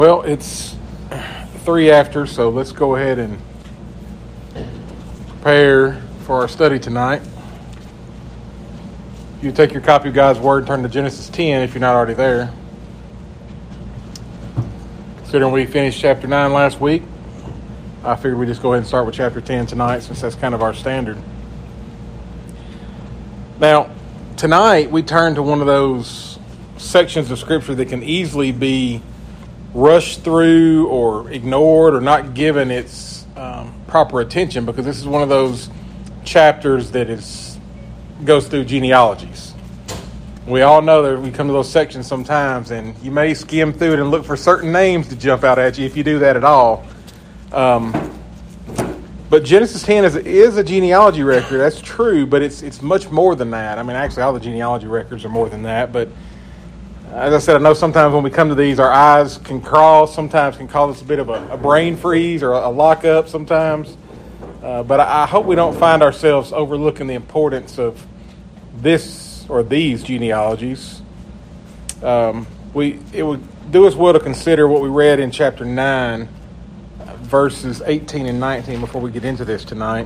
Well, it's 3 after, so let's go ahead and prepare for our study tonight. You take your copy of God's Word and turn to Genesis 10 if you're not already there. Considering we finished chapter 9 last week, I figured we'd just go ahead and start with chapter 10 tonight since that's kind of our standard. Now, tonight we turn to one of those sections of Scripture that can easily be rushed through or ignored or not given its proper attention, because this is one of those chapters that goes through genealogies. We all know that we come to those sections sometimes and you may skim through it and look for certain names to jump out at you if you do that at all. But Genesis 10 is a genealogy record, that's true, but it's much more than that. I mean, actually all the genealogy records are more than that, but as I said, I know sometimes when we come to these, our eyes can cross, sometimes can cause us a bit of a brain freeze or a lockup sometimes. But I hope we don't find ourselves overlooking the importance of this or these genealogies. It would do us well to consider what we read in chapter 9, verses 18 and 19 before we get into this tonight.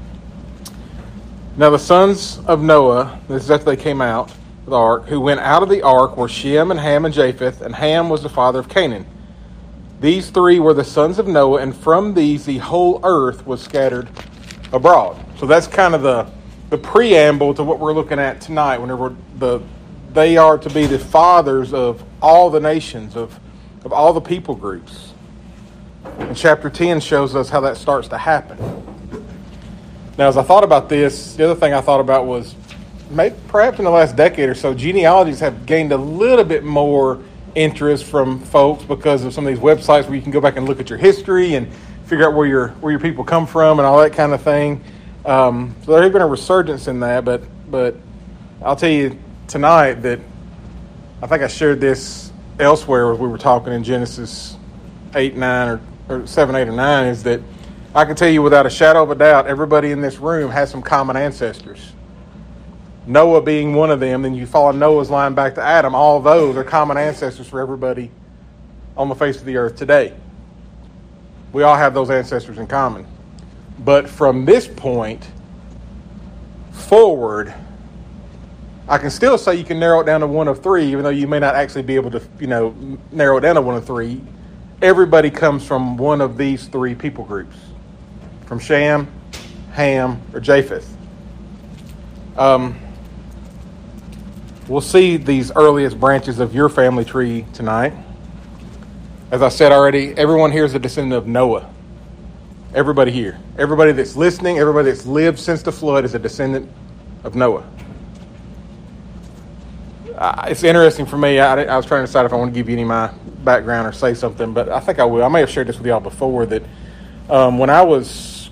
Now the sons of Noah, this is after they came out, the ark, who went out of the ark were Shem and Ham and Japheth, and Ham was the father of Canaan. These three were the sons of Noah, and from these the whole earth was scattered abroad. So that's kind of the preamble to what we're looking at tonight, whenever they are to be the fathers of all the nations, of all the people groups. And chapter 10 shows us how that starts to happen. Now, as I thought about this, the other thing I thought about was perhaps in the last decade or so, genealogies have gained a little bit more interest from folks because of some of these websites where you can go back and look at your history and figure out where your people come from and all that kind of thing. So there has been a resurgence in that, but I'll tell you tonight that I think I shared this elsewhere as we were talking in Genesis 8, 9, or 7, 8, or 9, is that I can tell you without a shadow of a doubt, everybody in this room has some common ancestors. Noah being one of them, then you follow Noah's line back to Adam. All of those are common ancestors for everybody on the face of the earth today. We all have those ancestors in common. But from this point forward, I can still say you can narrow it down to one of three, even though you may not actually be able to, narrow it down to one of three. Everybody comes from one of these three people groups, from Shem, Ham, or Japheth. We'll see these earliest branches of your family tree tonight. As I said already, everyone here is a descendant of Noah. Everybody here. Everybody that's listening, everybody that's lived since the flood is a descendant of Noah. It's interesting for me. I was trying to decide if I want to give you any of my background or say something, but I think I will. I may have shared this with y'all before, that when I was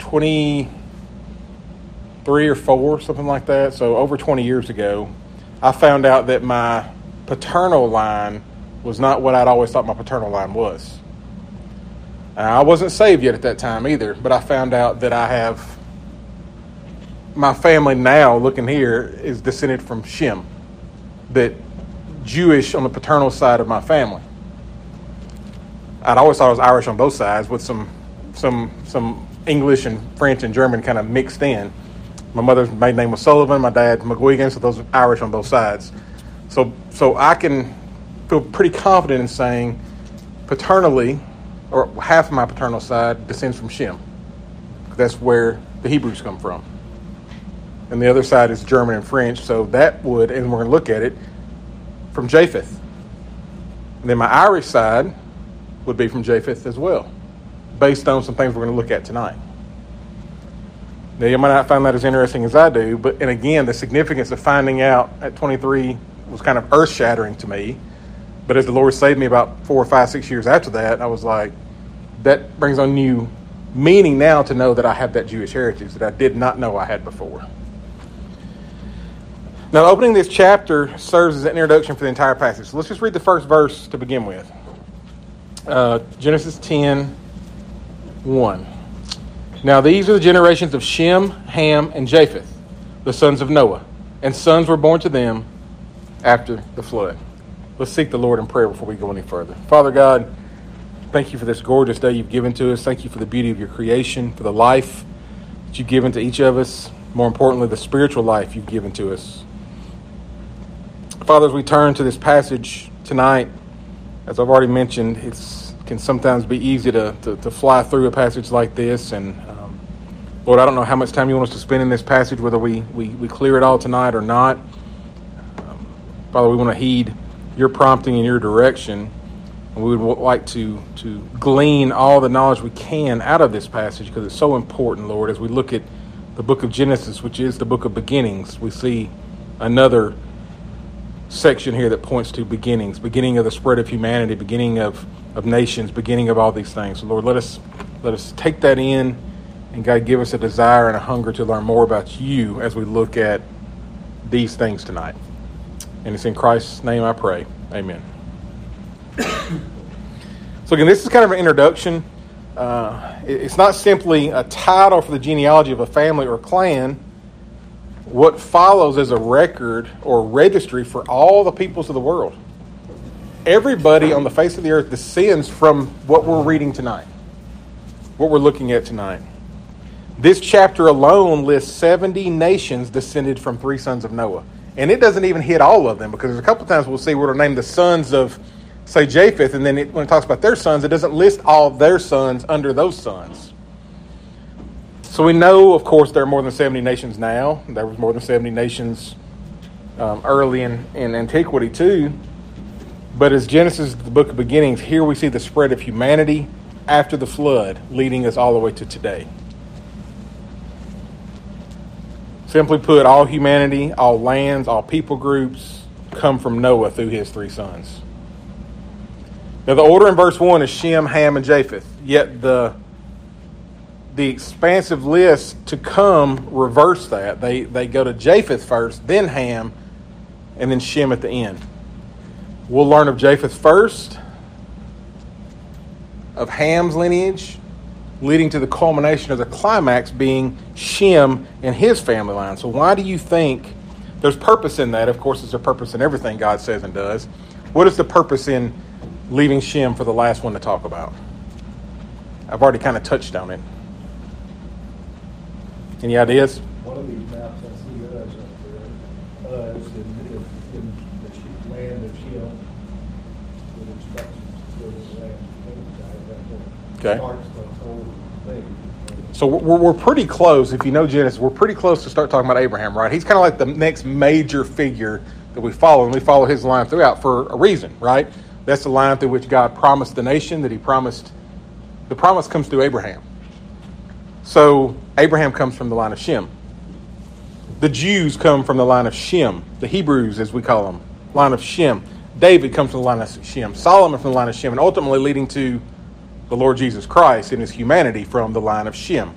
23 or 4, something like that, so over 20 years ago, I found out that my paternal line was not what I'd always thought my paternal line was. I wasn't saved yet at that time either, but I found out that my family now, looking here, is descended from Shem, that Jewish on the paternal side of my family. I'd always thought I was Irish on both sides, with some English and French and German kind of mixed in. My mother's maiden name was Sullivan, my dad McGuigan, so those are Irish on both sides. So I can feel pretty confident in saying paternally, or half of my paternal side descends from Shem. That's where the Hebrews come from. And the other side is German and French, so that would, and we're going to look at it, from Japheth. And then my Irish side would be from Japheth as well, based on some things we're going to look at tonight. Now, you might not find that as interesting as I do, and again, the significance of finding out at 23 was kind of earth-shattering to me. But as the Lord saved me about 4 or 5, 6 years after that, I was like, that brings on new meaning now to know that I have that Jewish heritage that I did not know I had before. Now, opening this chapter serves as an introduction for the entire passage. So let's just read the first verse to begin with. Genesis 10, 1. Now these are the generations of Shem, Ham, and Japheth, the sons of Noah, and sons were born to them after the flood. Let's seek the Lord in prayer before we go any further. Father God, Thank you for this gorgeous day you've given to us. Thank you for the beauty of your creation, for the life that you've given to each of us. More importantly, the spiritual life you've given to us. Father, as we turn to this passage tonight, as I've already mentioned, it can sometimes be easy to fly through a passage like this. And Lord, I don't know how much time you want us to spend in this passage, whether we clear it all tonight or not. Father, we want to heed your prompting and your direction. And we would like to glean all the knowledge we can out of this passage because it's so important, Lord. As we look at the book of Genesis, which is the book of beginnings, we see another section here that points to beginnings, beginning of the spread of humanity, beginning of nations, beginning of all these things. So Lord, let us take that in, and God, give us a desire and a hunger to learn more about you as we look at these things tonight. And it's in Christ's name I pray. Amen. So again, this is kind of an introduction. It's not simply a title for the genealogy of a family or clan. What follows is a record or registry for all the peoples of the world. Everybody on the face of the earth descends from what we're reading tonight, what we're looking at tonight. This chapter alone lists 70 nations descended from 3 sons of Noah. And it doesn't even hit all of them, because there's a couple times we'll see where it'll name the sons of, say, Japheth, and then when it talks about their sons, it doesn't list all of their sons under those sons. So we know, of course, there are more than 70 nations now. There was more than 70 nations early in antiquity too. But as Genesis is the book of beginnings, here we see the spread of humanity after the flood, leading us all the way to today. Simply put, all humanity, all lands, all people groups come from Noah through his 3 sons. Now the order in verse 1 is Shem, Ham, and Japheth. Yet the expansive list to come reverse that. They go to Japheth first, then Ham, and then Shem at the end. We'll learn of Japheth first, of Ham's lineage, leading to the culmination of the climax being Shem and his family line. So why do you think there's purpose in that? Of course, there's a purpose in everything God says and does. What is the purpose in leaving Shem for the last one to talk about? I've already kind of touched on it. Any ideas? One of these maps I see us up there, is in the land of Shem, with instructions to go to the land of Canaan. Okay. Starts the whole thing. So we're pretty close. If you know Genesis, we're pretty close to start talking about Abraham, right? He's kind of like the next major figure that we follow, and we follow his line throughout for a reason, right? That's the line through which God promised the nation that he promised. The promise comes through Abraham. So Abraham comes from the line of Shem. The Jews come from the line of Shem. The Hebrews, as we call them, line of Shem. David comes from the line of Shem. Solomon from the line of Shem, and ultimately leading to the Lord Jesus Christ in his humanity from the line of Shem.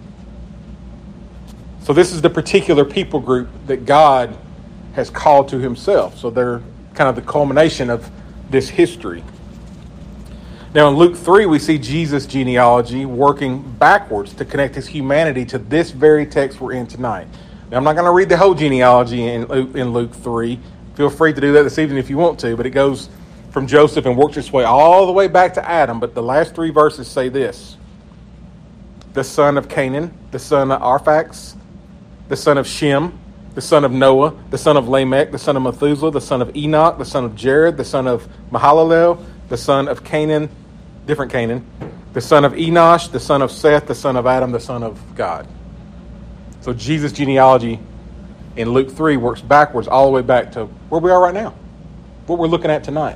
So this is the particular people group that God has called to himself. So they're kind of the culmination of this history. Now in Luke 3, we see Jesus' genealogy working backwards to connect his humanity to this very text we're in tonight. Now I'm not going to read the whole genealogy in Luke 3. Feel free to do that this evening if you want to, but it goes from Joseph and works its way all the way back to Adam. But the last 3 verses say this: the son of Canaan, the son of Arphaxad, the son of Shem, the son of Noah, the son of Lamech, the son of Methuselah, the son of Enoch, the son of Jared, the son of Mahalalel, the son of Canaan, different Canaan, the son of Enosh, the son of Seth, the son of Adam, the son of God. So Jesus' genealogy in Luke 3 works backwards all the way back to where we are right now, what we're looking at tonight.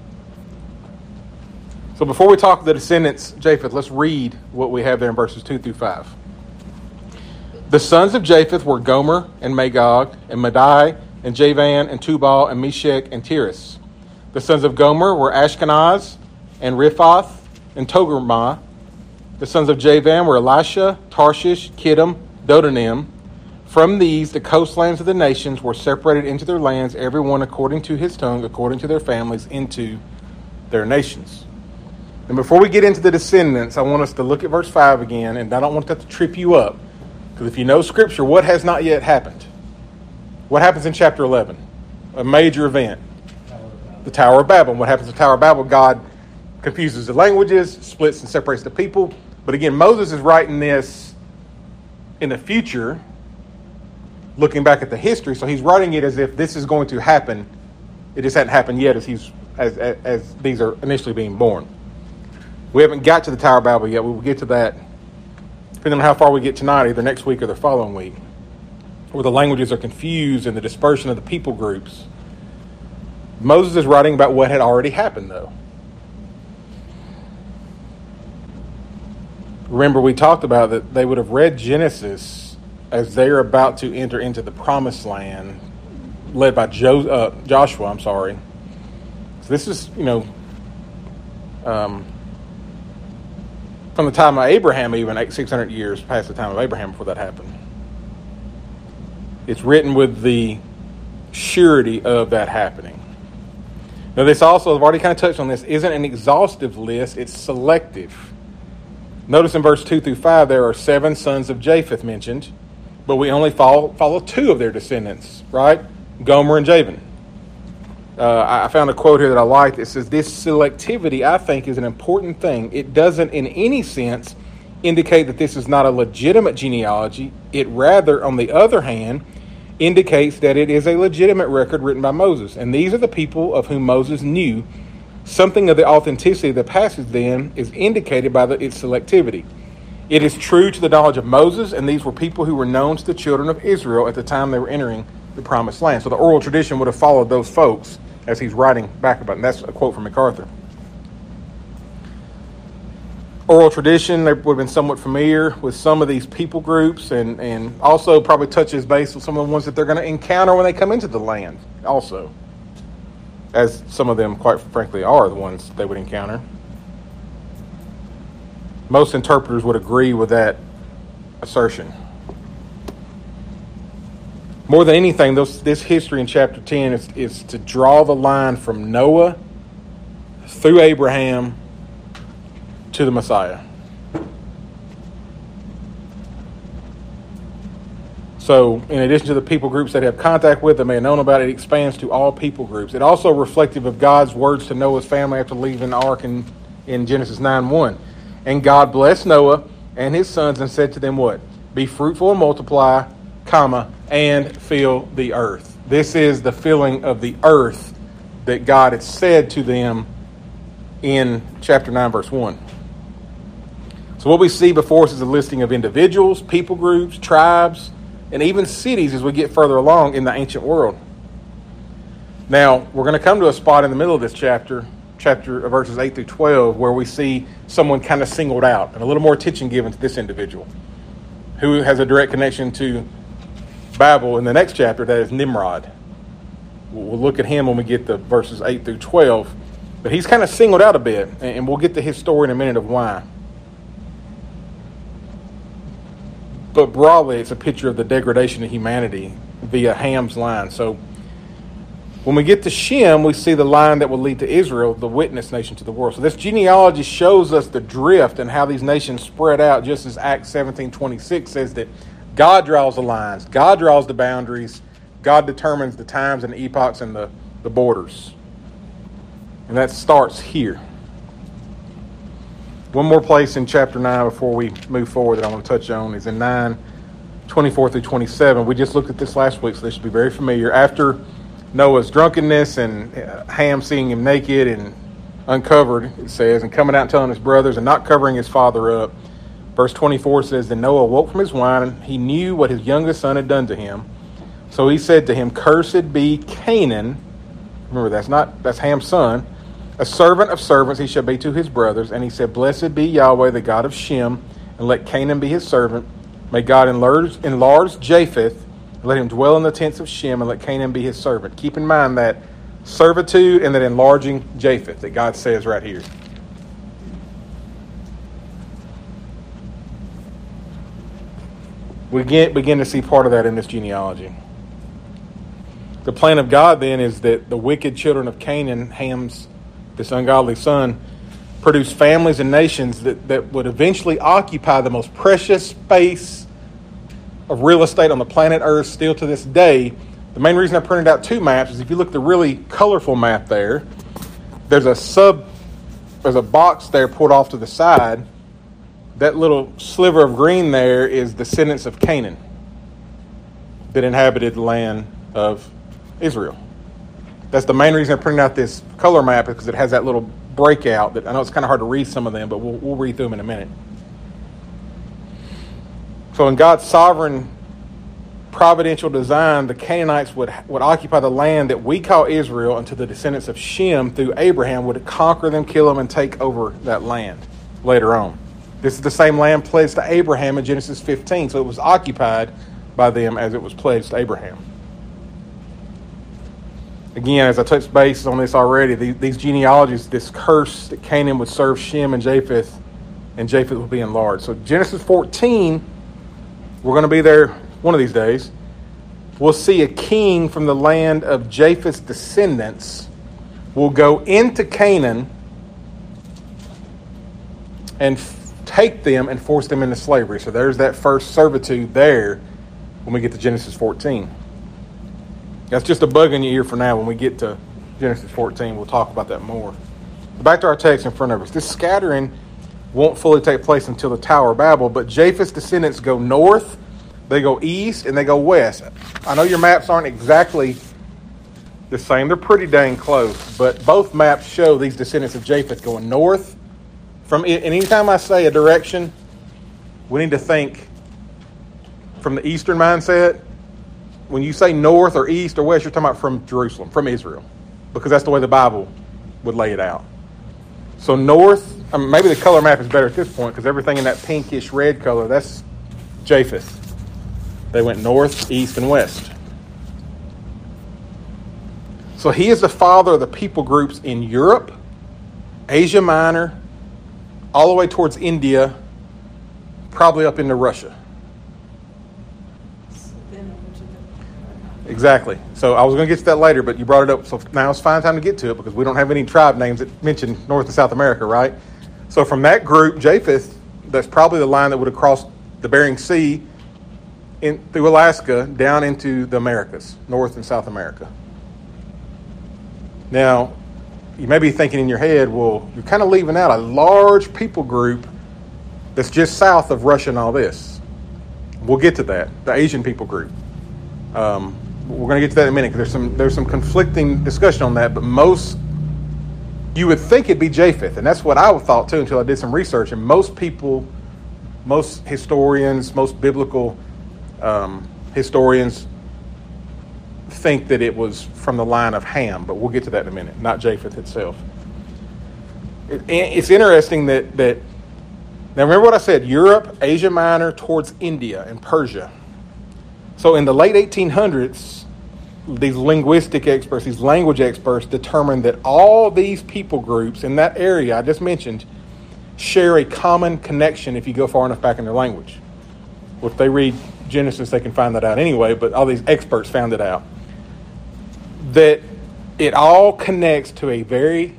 So before we talk to the descendants, Japheth, let's read what we have there in verses 2 through 5. The sons of Japheth were Gomer and Magog and Madai and Javan and Tubal and Meshech and Tiras. The sons of Gomer were Ashkenaz and Riphath and Togarmah. The sons of Javan were Elisha, Tarshish, Kittim, Dodanim. From these, the coastlands of the nations were separated into their lands, every one according to his tongue, according to their families, into their nations. And before we get into the descendants, I want us to look at verse 5 again, and I don't want that to trip you up. Because if you know Scripture, what has not yet happened? What happens in chapter 11? A major event. The Tower of Babel. What happens in the Tower of Babel? God confuses the languages, splits and separates the people. But again, Moses is writing this in the future, looking back at the history. So he's writing it as if this is going to happen. It just hadn't happened yet as these are initially being born. We haven't got to the Tower of Babel yet. We will get to that depending on how far we get tonight, either next week or the following week, where the languages are confused and the dispersion of the people groups. Moses is writing about what had already happened, though. Remember, we talked about that they would have read Genesis as they're about to enter into the promised land, led by Joshua. So this is, from the time of Abraham, even 600 years past the time of Abraham before that happened. It's written with the surety of that happening. Now, this also, I've already kind of touched on this, isn't an exhaustive list, it's selective. Notice in verse 2 through 5, there are 7 sons of Japheth mentioned, but we only follow 2 of their descendants, right? Gomer and Javan. I found a quote here that I liked. It says, this selectivity, I think, is an important thing. It doesn't in any sense indicate that this is not a legitimate genealogy. It rather, on the other hand, indicates that it is a legitimate record written by Moses. And these are the people of whom Moses knew. Something of the authenticity of the passage, then, is indicated by its selectivity. It is true to the knowledge of Moses, and these were people who were known to the children of Israel at the time they were entering the promised land. So the oral tradition would have followed those folks as he's writing back about it. And that's a quote from MacArthur. Oral tradition, they would have been somewhat familiar with some of these people groups and also probably touches base with some of the ones that they're going to encounter when they come into the land also. As some of them, quite frankly, are the ones they would encounter. Most interpreters would agree with that assertion. More than anything, this history in chapter 10 is to draw the line from Noah through Abraham to the Messiah. So, in addition to the people groups that have contact with, that may have known about it, it expands to all people groups. It also reflective of God's words to Noah's family after leaving the ark in Genesis 9:1. And God blessed Noah and his sons and said to them what? Be fruitful and multiply, and fill the earth. This is the filling of the earth that God had said to them in chapter 9, verse 1. So what we see before us is a listing of individuals, people groups, tribes, and even cities as we get further along in the ancient world. Now, we're going to come to a spot in the middle of this chapter verses 8 through 12, where we see someone kind of singled out and a little more attention given to this individual who has a direct connection to Babel in the next chapter, that is Nimrod. We'll look at him when we get to verses 8 through 12. But he's kind of singled out a bit, and we'll get to his story in a minute of why. But broadly, it's a picture of the degradation of humanity via Ham's line. So when we get to Shem, we see the line that will lead to Israel, the witness nation to the world. So this genealogy shows us the drift and how these nations spread out, just as Acts 17:26 says that God draws the lines, God draws the boundaries, God determines the times and the epochs and the borders. And that starts here. One more place in chapter 9 before we move forward that I want to touch on is in 9:24 through 27. We just looked at this last week, so this should be very familiar. After Noah's drunkenness and Ham seeing him naked and uncovered, it says, and coming out and telling his brothers and not covering his father up. Verse 24 says, then Noah awoke from his wine, and he knew what his youngest son had done to him. So he said to him, cursed be Canaan. Remember, that's Ham's son. A servant of servants he shall be to his brothers. And he said, blessed be Yahweh, the God of Shem, and let Canaan be his servant. May God enlarge Japheth, and let him dwell in the tents of Shem, and let Canaan be his servant. Keep in mind that servitude and that enlarging Japheth that God says right here. We begin to see part of that in this genealogy. The plan of God then is that the wicked children of Canaan, Ham's, this ungodly son, produce families and nations that would eventually occupy the most precious space of real estate on the planet Earth still to this day. The main reason I printed out 2 maps is if you look at the really colorful map there, there's a a box there pulled off to the side. That little sliver of green there is descendants of Canaan that inhabited the land of Israel. That's the main reason I printed out this color map, because it has that little breakout that I know it's kind of hard to read some of them, but we'll read through them in a minute. So in God's sovereign providential design, the Canaanites would occupy the land that we call Israel until the descendants of Shem through Abraham would conquer them, kill them, and take over that land later on. This is the same land pledged to Abraham in Genesis 15, so it was occupied by them as it was pledged to Abraham. Again, as I touched base on this already, these genealogies, this curse that Canaan would serve Shem and Japheth would be enlarged. So Genesis 14, we're going to be there one of these days. We'll see a king from the land of Japheth's descendants will go into Canaan and take them and force them into slavery. So there's that first servitude there when we get to Genesis 14. That's just a bug in your ear for now. When we get to Genesis 14, we'll talk about that more. Back to our text in front of us. This scattering won't fully take place until the Tower of Babel, but Japheth's descendants go north, they go east, and they go west. I know your maps aren't exactly the same. They're pretty dang close, but both maps show these descendants of Japheth going north. And anytime I say a direction, we need to think from the Eastern mindset. When you say north or east or west, you're talking about from Jerusalem, from Israel, because that's the way the Bible would lay it out. So north, maybe the color map is better at this point, because everything in that pinkish red color, that's Japheth. They went north, east, and west. So he is the father of the people groups in Europe, Asia Minor, all the way towards India, probably up into Russia. Exactly. So I was going to get to that later, but you brought it up. So now it's fine time to get to it, because we don't have any tribe names that mention North and South America, right? So from that group, Japheth, that's probably the line that would have crossed the Bering Sea through Alaska down into the Americas, North and South America. Now, you may be thinking in your head, well, you're kind of leaving out a large people group that's just south of Russia and all this. We'll get to that, the Asian people group. We're going to get to that in a minute, because there's some conflicting discussion on that, but you would think it'd be Japheth, and that's what I thought too until I did some research. And most people, most historians, most biblical historians think that it was from the line of Ham, but we'll get to that in a minute, not Japheth itself. It's interesting that now remember what I said, Europe, Asia Minor, towards India and Persia. So in the late 1800s, these linguistic experts, these language experts determined that all these people groups in that area I just mentioned share a common connection if you go far enough back in their language. Well, if they read Genesis, they can find that out anyway, but all these experts found it out. That it all connects to a very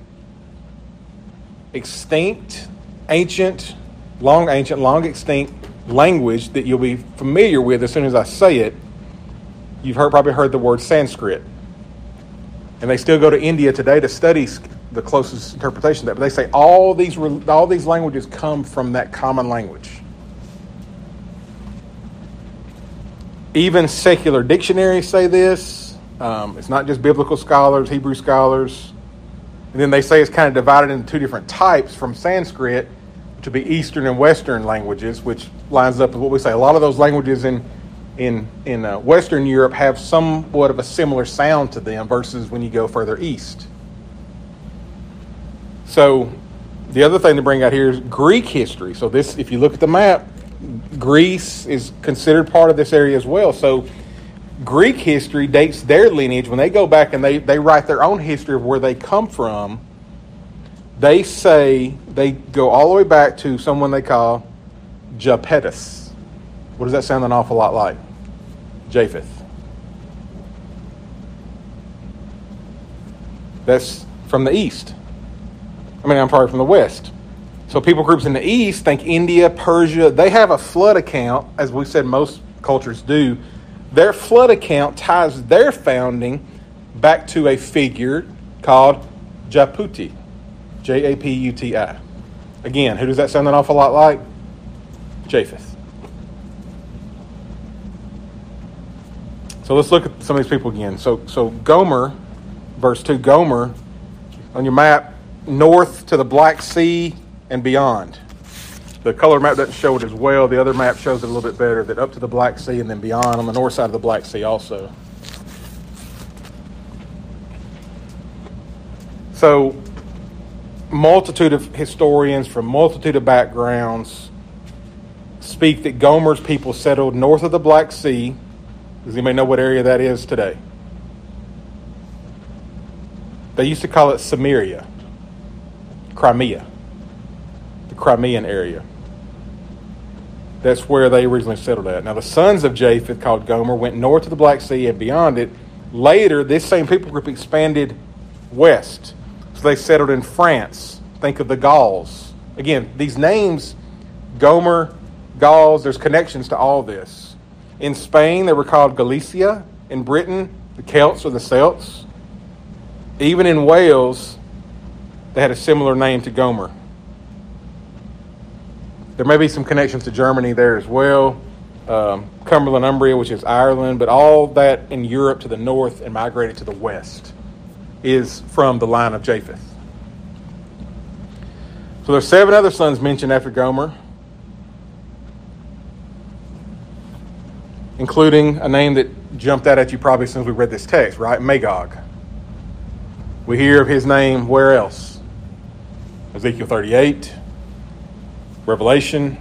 extinct, long extinct language that you'll be familiar with as soon as I say it. You've probably heard the word Sanskrit. And they still go to India today to study the closest interpretation of that. But they say all these languages come from that common language. Even secular dictionaries say this. It's not just biblical scholars, Hebrew scholars. And then they say it's kind of divided into two different types from Sanskrit, to be Eastern and Western languages, which lines up with what we say. A lot of those languages in Western Europe have somewhat of a similar sound to them versus when you go further east. So the other thing to bring out here is Greek history. So this, if you look at the map, Greece is considered part of this area as well. So Greek history dates their lineage. When they go back and they write their own history of where they come from, they say they go all the way back to someone they call Japetus. What does that sound an awful lot like? Japheth. That's from the east. I'm probably from the west. So people groups in the east think India, Persia, they have a flood account, as we said most cultures do. Their flood account ties their founding back to a figure called Japuti. Japuti. Again, who does that sound an awful lot like? Japheth. So let's look at some of these people again. So Gomer, verse 2, Gomer, on your map, north to the Black Sea and beyond. The color map doesn't show it as well. The other map shows it a little bit better, that up to the Black Sea and then beyond on the north side of the Black Sea also. So, multitude of historians from multitude of backgrounds speak that Gomer's people settled north of the Black Sea. Does anybody know what area that is today? They used to call it Samaria, Crimea, the Crimean area. That's where they originally settled at. Now, the sons of Japheth, called Gomer, went north to the Black Sea and beyond it. Later, this same people group expanded west. So they settled in France. Think of the Gauls. Again, these names, Gomer, Gauls, there's connections to all this. In Spain, they were called Galicia. In Britain, the Celts or the Celts. Even in Wales, they had a similar name to Gomer. There may be some connections to Germany there as well. Cumberland, Umbria, which is Ireland, but all that in Europe to the north and migrated to the west is from the line of Japheth. So there's 7 other sons mentioned after Gomer, including a name that jumped out at you probably as soon as we read this text, right? Magog. We hear of his name where else? Ezekiel 38, Revelation.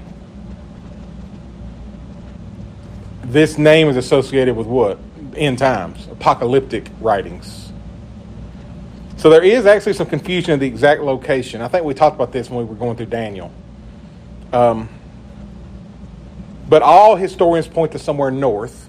This name is associated with what? End times, apocalyptic writings. So there is actually some confusion of the exact location. I think we talked about this when we were going through Daniel. But all historians point to somewhere north.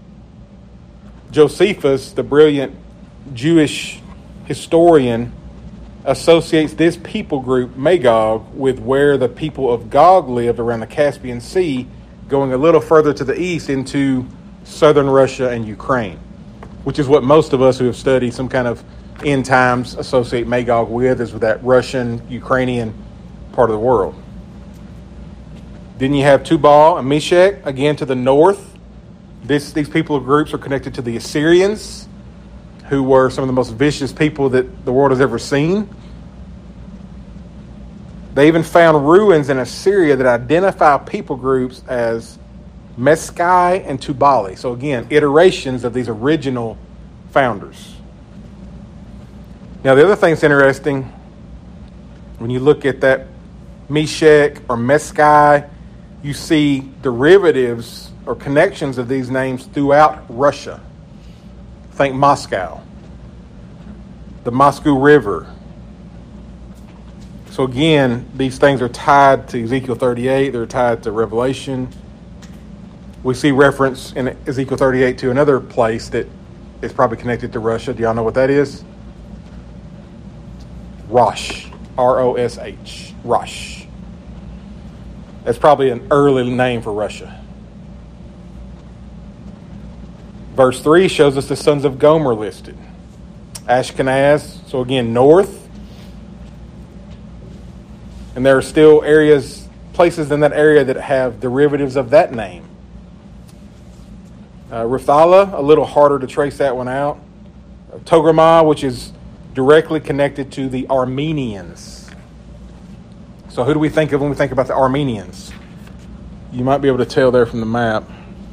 Josephus, the brilliant Jewish historian, associates this people group, Magog, with where the people of Gog lived around the Caspian Sea, going a little further to the east into southern Russia and Ukraine, which is what most of us who have studied some kind of end times associate Magog with, is with that Russian, Ukrainian part of the world. Then you have Tubal and Meshech, again to the north. These people of groups are connected to the Assyrians, who were some of the most vicious people that the world has ever seen. They even found ruins in Assyria that identify people groups as Meskai and Tubali. So again, iterations of these original founders. Now the other thing that's interesting, when you look at that Meshech or Meskai, you see derivatives or connections of these names throughout Russia. Think Moscow, the Moscow River. So again, these things are tied to Ezekiel 38. They're tied to Revelation. We see reference in Ezekiel 38 to another place that is probably connected to Russia. Do y'all know what that is? Rosh. R-O-S-H. Rosh. That's probably an early name for Russia. Verse 3 shows us the sons of Gomer listed. Ashkenaz, so again, north. And there are still places in that area that have derivatives of that name. Ruthala, a little harder to trace that one out. Togarmah, which is directly connected to the Armenians. So who do we think of when we think about the Armenians? You might be able to tell there from the map.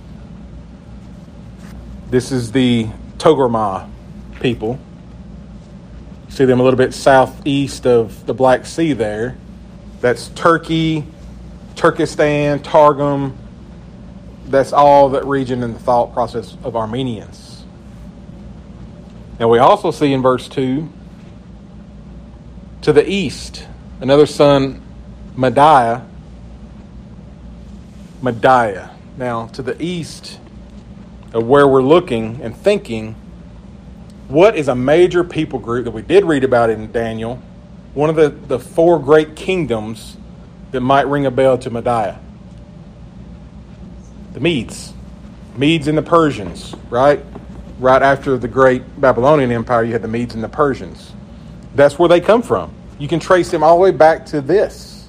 This is the Togarmah people. You see them a little bit southeast of the Black Sea there. That's Turkey, Turkestan, Targum. That's all that region in the thought process of Armenians. Now we also see in verse 2, to the east, another son, Mediah. Now, to the east of where we're looking and thinking, what is a major people group that we did read about in Daniel? One of the 4 great kingdoms that might ring a bell to Mediah. The Medes. Medes and the Persians, right? Right after the great Babylonian Empire, you had the Medes and the Persians. That's where they come from. You can trace them all the way back to this.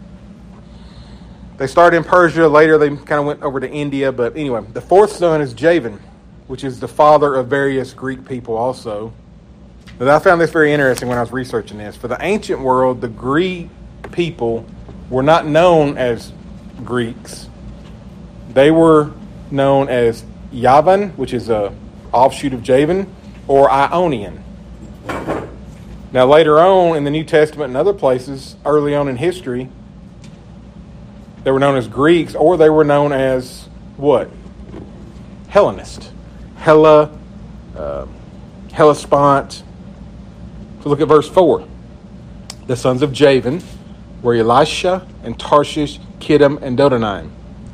They started in Persia. Later, they kind of went over to India. But anyway, the fourth son is Javan, which is the father of various Greek people also. But I found this very interesting when I was researching this. For the ancient world, the Greek people were not known as Greeks. They were known as Yavan, which is a offshoot of Javan, or Ionian. Now later on in the New Testament and other places, early on in history, they were known as Greeks, or they were known as what? Hellenist. Hellespont. So look at verse 4. The sons of Javan were Elisha and Tarshish, Kittim, and Dodanim.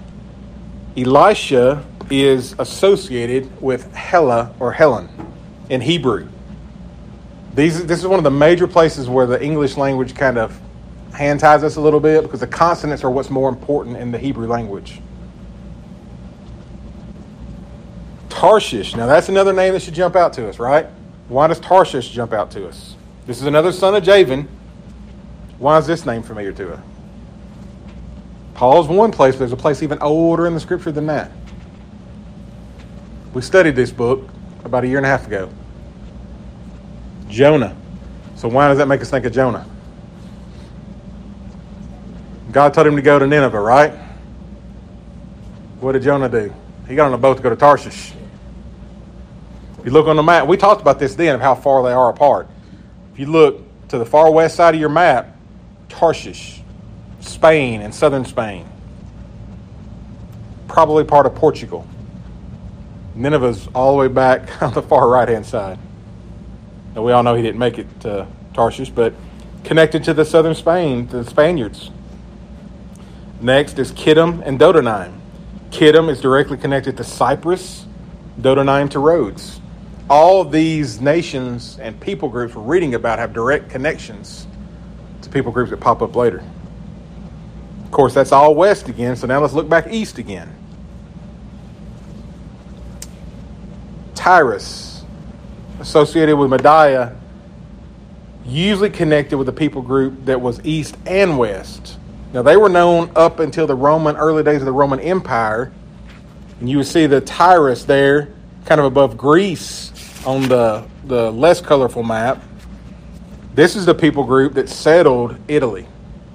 Elisha is associated with Hela or Helen in Hebrew. This is one of the major places where the English language kind of hand ties us a little bit, because the consonants are what's more important in the Hebrew language. Tarshish. Now that's another name that should jump out to us, right? Why does Tarshish jump out to us? This is another son of Javan. Why is this name familiar to us? Paul's one place, but there's a place even older in the scripture than that. We studied this book about a year and a half ago. Jonah. So why does that make us think of Jonah? God told him to go to Nineveh, right? What did Jonah do? He got on a boat to go to Tarshish. If you look on the map, we talked about this then of how far they are apart. If you look to the far west side of your map, Tarshish, Spain and southern Spain. Probably part of Portugal. Nineveh's all the way back on the far right-hand side. Now, we all know he didn't make it to Tarshish, but connected to the southern Spain, to the Spaniards. Next is Kittim and Dodanim. Kittim is directly connected to Cyprus, Dodanim to Rhodes. All of these nations and people groups we're reading about have direct connections to people groups that pop up later. Of course, that's all west again, so now let's look back east again. Tyrus, associated with Mediah, usually connected with the people group that was east and west. Now, they were known up until the early days of the Roman Empire. And you would see the Tyrus there, kind of above Greece on the less colorful map. This is the people group that settled Italy.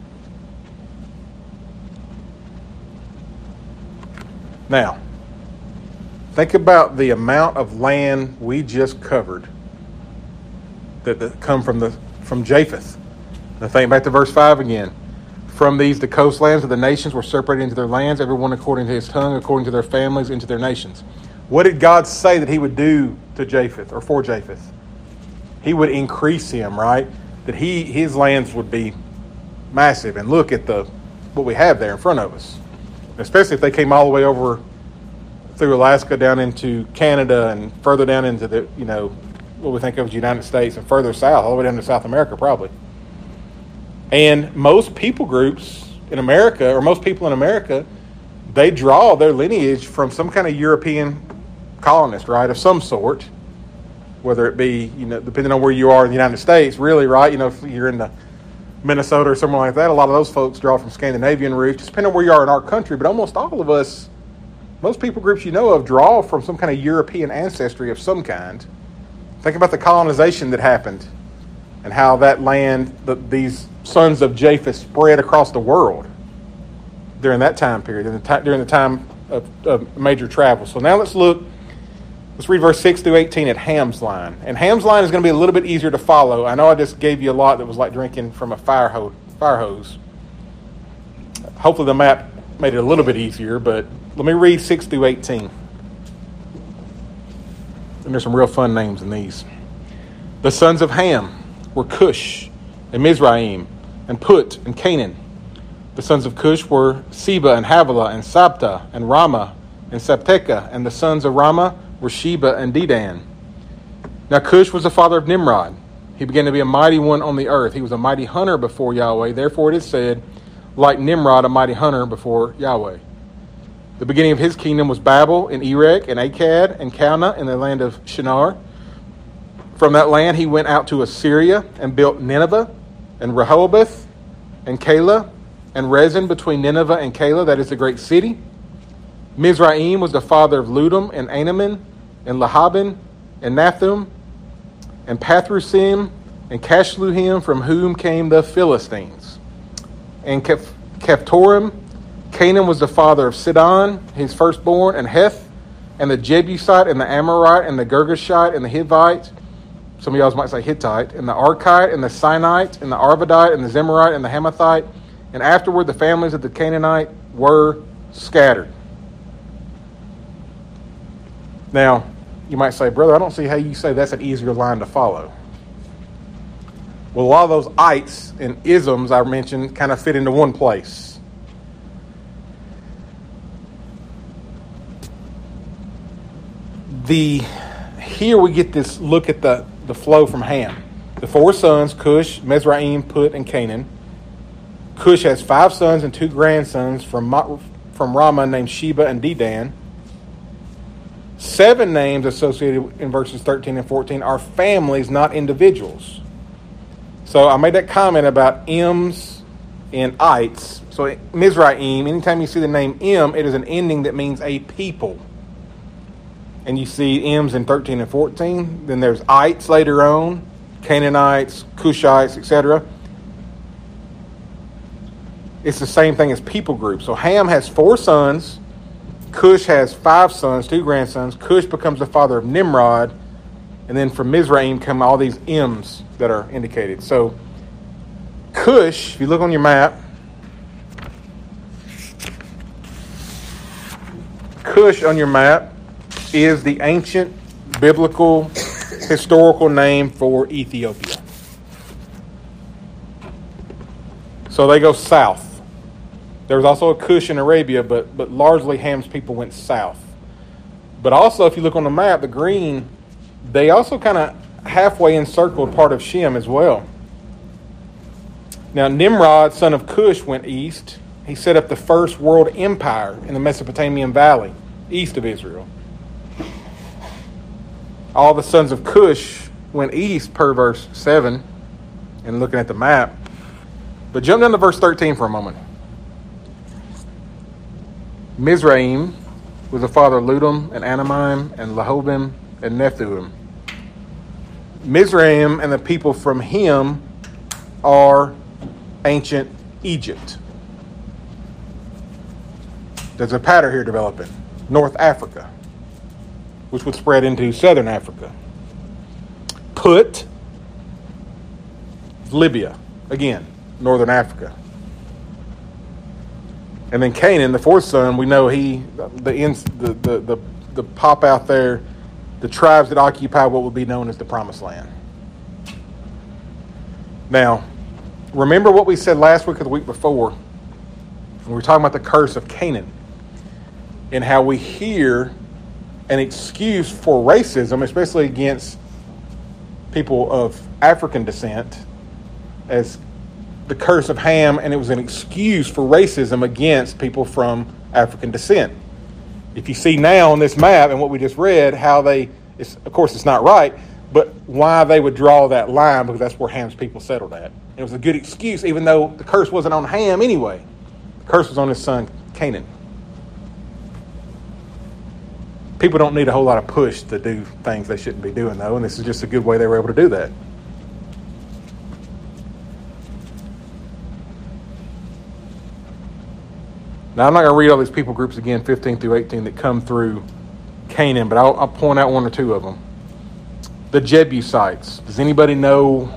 Now, think about the amount of land we just covered that come from Japheth. Now think back to verse 5 again. From these, the coastlands of the nations were separated into their lands, everyone according to his tongue, according to their families, into their nations. What did God say that he would do to Japheth, or for Japheth? He would increase him, right? That his lands would be massive. And look at what we have there in front of us. Especially if they came all the way over through Alaska down into Canada and further down into what we think of as the United States and further south, all the way down to South America probably. And most people groups in America, or most people in America, they draw their lineage from some kind of European colonist, right, of some sort. Whether it be, depending on where you are in the United States, really, right? If you're in the Minnesota or somewhere like that, a lot of those folks draw from Scandinavian roots, just depending on where you are in our country. But almost all of us, most people groups you know of, draw from some kind of European ancestry of some kind. Think about the colonization that happened and how that land, these sons of Japheth spread across the world during that time period, during the time of major travel. So now let's read verse 6 through 18 at Ham's line. And Ham's line is going to be a little bit easier to follow. I know I just gave you a lot that was like drinking from a fire hose. Hopefully the map made it a little bit easier, but let me read 6 through 18. And there's some real fun names in these. The sons of Ham were Cush and Mizraim and Put and Canaan. The sons of Cush were Seba and Havilah and Sabta and Ramah and Sabteka. And the sons of Ramah were Sheba and Dedan. Now Cush was the father of Nimrod. He began to be a mighty one on the earth. He was a mighty hunter before Yahweh. Therefore it is said, like Nimrod, a mighty hunter before Yahweh. The beginning of his kingdom was Babel and Erech and Akkad and Calneh in the land of Shinar. From that land he went out to Assyria and built Nineveh, and Rehoboth, and Calah, and Rezin between Nineveh and Calah, that is the great city. Mizraim was the father of Ludum, and Anamin, and Lahabin, and Nathum, and Pathrusim, and Cashluhim, from whom came the Philistines. And Kephtorim, Canaan was the father of Sidon, his firstborn, and Heth, and the Jebusite, and the Amorite, and the Girgashite, and the Hivite. Some of y'all might say Hittite, and the Arkite, and the Sinite, and the Arvadite, and the Zemarite, and the Hamathite. And afterward the families of the Canaanite were scattered. Now, you might say, brother, I don't see how you say that's an easier line to follow. Well, a lot of those ites and isms I mentioned kind of fit into one place. Here we get this look at the flow from Ham. The 4 sons, Cush, Mizraim, Put, and Canaan. Cush has 5 sons and 2 grandsons from Ramah named Sheba and Dedan. 7 names associated in verses 13 and 14 are families, not individuals. So I made that comment about M's and ites. So Mizraim, anytime you see the name M, it is an ending that means a people. And you see M's in 13 and 14. Then there's ites later on, Canaanites, Cushites, etc. It's the same thing as people group. So Ham has 4 sons. Cush has 5 sons, 2 grandsons. Cush becomes the father of Nimrod. And then from Mizraim come all these M's that are indicated. So Cush, if you look on your map, Cush on your map is the ancient biblical historical name for Ethiopia. So they go south. There was also a Cush in Arabia, but largely Ham's people went south. But also, if you look on the map, the green, they also kind of halfway encircled part of Shem as well. Now, Nimrod, son of Cush, went east. He set up the first world empire in the Mesopotamian valley, east of Israel. All the sons of Cush went east per verse 7 and looking at the map. But jump down to verse 13 for a moment. Mizraim was the father of Ludum and Anamim and Lahobim and Nethuim. Mizraim and the people from him are ancient Egypt. There's a pattern here developing. North Africa, which would spread into southern Africa. Put, Libya, again, northern Africa. And then Canaan, the 4th son, we know the pop out there, the tribes that occupy what would be known as the Promised Land. Now, remember what we said last week or the week before, when we were talking about the curse of Canaan, and how we hear an excuse for racism, especially against people of African descent, as the curse of Ham, and it was an excuse for racism against people from African descent. If you see now on this map and what we just read, how of course it's not right, but why they would draw that line, because that's where Ham's people settled at. It was a good excuse, even though the curse wasn't on Ham anyway. The curse was on his son Canaan. People don't need a whole lot of push to do things they shouldn't be doing, though, and this is just a good way they were able to do that. Now, I'm not going to read all these people groups again, 15 through 18, that come through Canaan, but I'll point out 1 or 2 of them. The Jebusites. Does anybody know?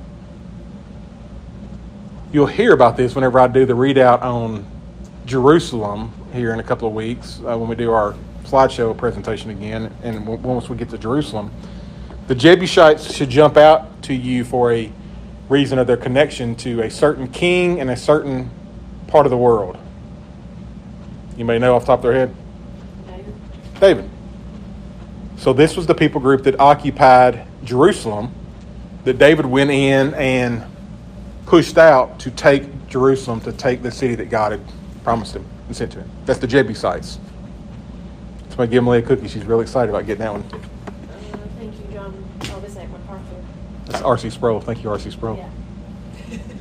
You'll hear about this whenever I do the readout on Jerusalem here in a couple of weeks, when we do our slideshow presentation again, and once we get to Jerusalem. The Jebusites should jump out to you for a reason of their connection to a certain king in a certain part of the world. You may know off the top of their head. David. So this was the people group that occupied Jerusalem, that David went in and pushed out to take Jerusalem, to take the city that God had promised him and sent to him. That's the Jebusites. Somebody give Emily a cookie. She's really excited about getting that one. Thank you, John. Oh, this ain't MacArthur. That's R.C. Sproul. Thank you, R.C. Sproul. Yeah.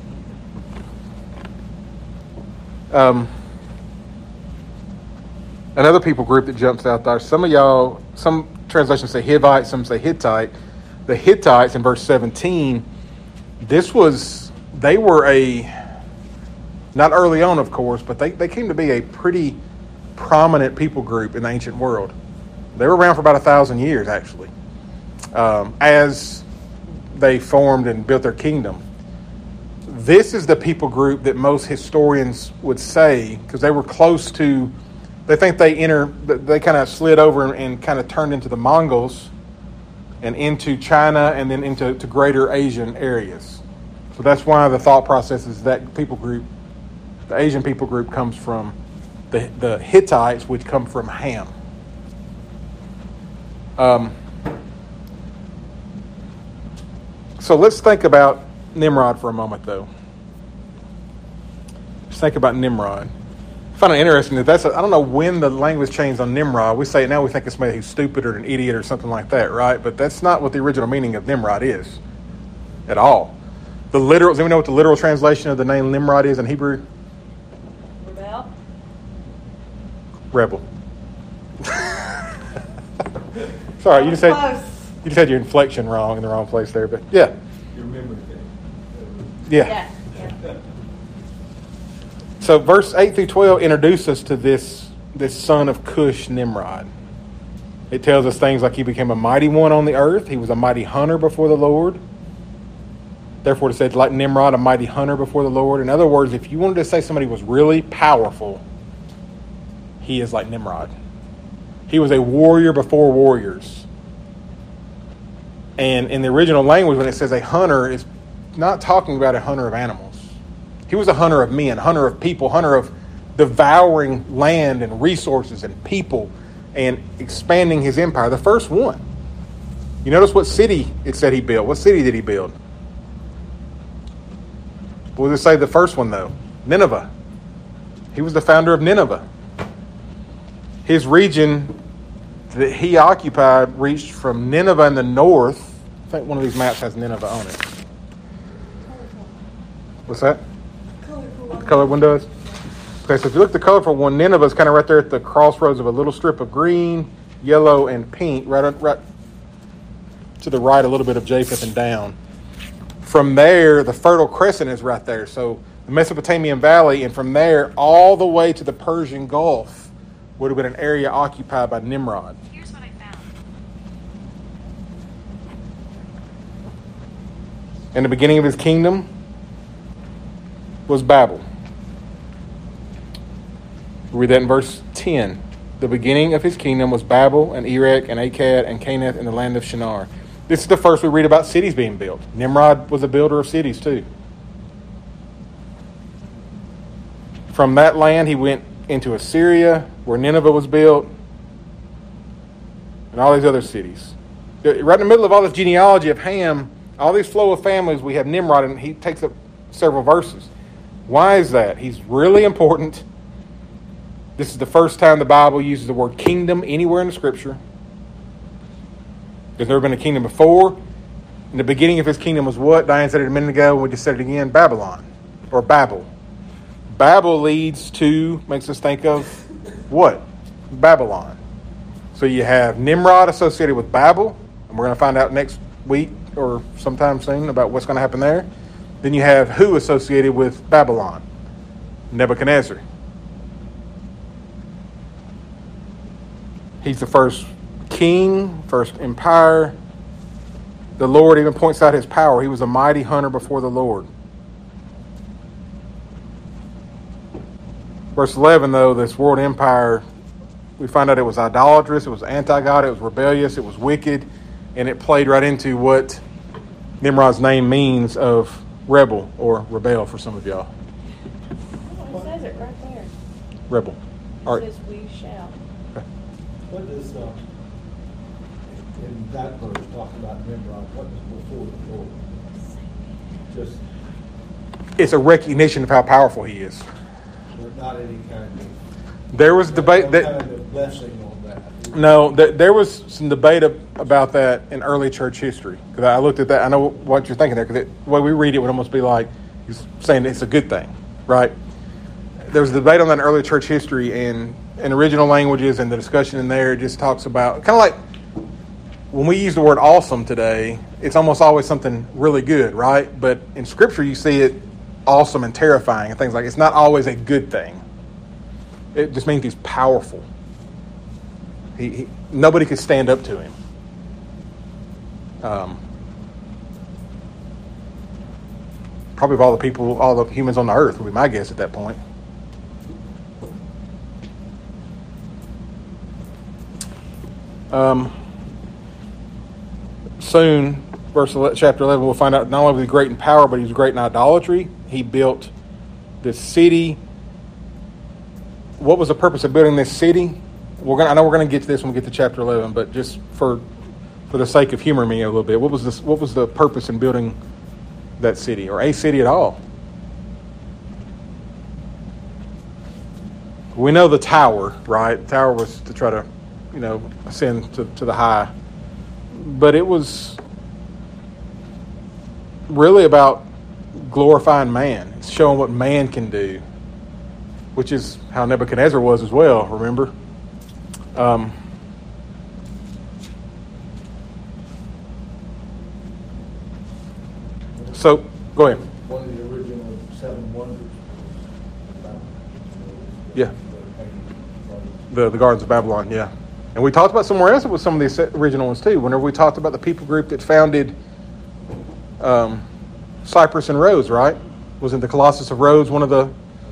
Another people group that jumps out there. Some of y'all, some translations say Hivite, some say Hittite. The Hittites in verse 17, they were not early on, of course, but they came to be a pretty prominent people group in the ancient world. They were around for about 1,000 years, actually, as they formed and built their kingdom. This is the people group that most historians would say, because they were close to, they think they kind of slid over and kind of turned into the Mongols and into China and then into greater Asian areas. So that's why the thought process is that people group, the Asian people group, comes from the Hittites, which come from Ham. So let's think about Nimrod for a moment, though. Let's think about Nimrod. I find it interesting that I don't know when the language changed on Nimrod. We say it now, we think it's somebody who's stupid or an idiot or something like that, right? But that's not what the original meaning of Nimrod is at all. Does anyone know what the literal translation of the name Nimrod is in Hebrew? Rebel. Sorry, you just had your inflection wrong in the wrong place there, but yeah. You remember that? Yeah. So verse 8 through 12 introduce us to this son of Cush, Nimrod. It tells us things like he became a mighty one on the earth. He was a mighty hunter before the Lord. Therefore, it said, like Nimrod, a mighty hunter before the Lord. In other words, if you wanted to say somebody was really powerful, he is like Nimrod. He was a warrior before warriors. And in the original language, when it says a hunter, it's not talking about a hunter of animals. He was a hunter of men, hunter of people, hunter of devouring land and resources and people and expanding his empire. The first one. You notice what city it said he built. What city did he build? What does it say the first one, though? Nineveh. He was the founder of Nineveh. His region that he occupied reached from Nineveh in the north. I think one of these maps has Nineveh on it. What's that? The colored one does? Okay, so if you look at the colorful one, Nineveh is kind of right there at the crossroads of a little strip of green, yellow, and pink, right to the right a little bit of Japheth and down. From there, the Fertile Crescent is right there. So the Mesopotamian Valley, and from there all the way to the Persian Gulf would have been an area occupied by Nimrod. Here's what I found. And the beginning of his kingdom was Babel. We read that in verse 10. The beginning of his kingdom was Babel and Erech and Akkad and Canath in the land of Shinar. This is the first we read about cities being built. Nimrod was a builder of cities too. From that land he went into Assyria, where Nineveh was built, and all these other cities. Right in the middle of all this genealogy of Ham, all these flow of families, we have Nimrod, and he takes up several verses. Why is that? He's really important. This is the first time the Bible uses the word kingdom anywhere in the Scripture. There's never been a kingdom before. And the beginning of his kingdom was what? Diane said it a minute ago, and we just said it again, Babylon, or Babel. Babel makes us think of what? Babylon. So you have Nimrod associated with Babel, and we're going to find out next week or sometime soon about what's going to happen there. Then you have who associated with Babylon? Nebuchadnezzar. He's the first king, first empire. The Lord even points out his power. He was a mighty hunter before the Lord. Verse 11, though, this world empire, we find out it was idolatrous, it was anti-God, it was rebellious, it was wicked, and it played right into what Nimrod's name means of rebel or rebel for some of y'all. Oh, it says it right there. Rebel. It says we shall. What does, in that verse, talk about Nimrod, what is before the Lord? Just, It's a recognition of how powerful he is. there's not any kind of... There was debate no that... kind of blessing on that. No, there was some debate about that in early church history. Because I looked at that. I know what you're thinking there. Because the way we read it would almost be like he's saying it's a good thing, right? there was a debate on that in early church history, and in original languages and the discussion in there, it just talks about, kind of like when we use the word awesome today, it's almost always something really good, right? But in Scripture, you see it awesome and terrifying and things like that. It's not always a good thing. It just means he's powerful. Nobody could stand up to him. Probably of all the people, all the humans on the earth would be my guess at that point. Soon, chapter 11, we'll find out not only was he great in power, but he was great in idolatry. He built this city. What was the purpose of building this city? I know we're going to get to this when we get to chapter 11, but just for the sake of humoring me a little bit, what was the purpose in building that city, or a city at all? We know the tower, right? The tower was to try to, ascend to the high. But it was really about glorifying man. It's showing what man can do, which is how Nebuchadnezzar was as well, remember? So, go ahead. One of the original 7 wonders. Yeah. The Gardens of Babylon, yeah. And we talked about somewhere else with some of the original ones too. Whenever we talked about the people group that founded Cyprus and Rhodes, right? Wasn't the Colossus of Rhodes one of the...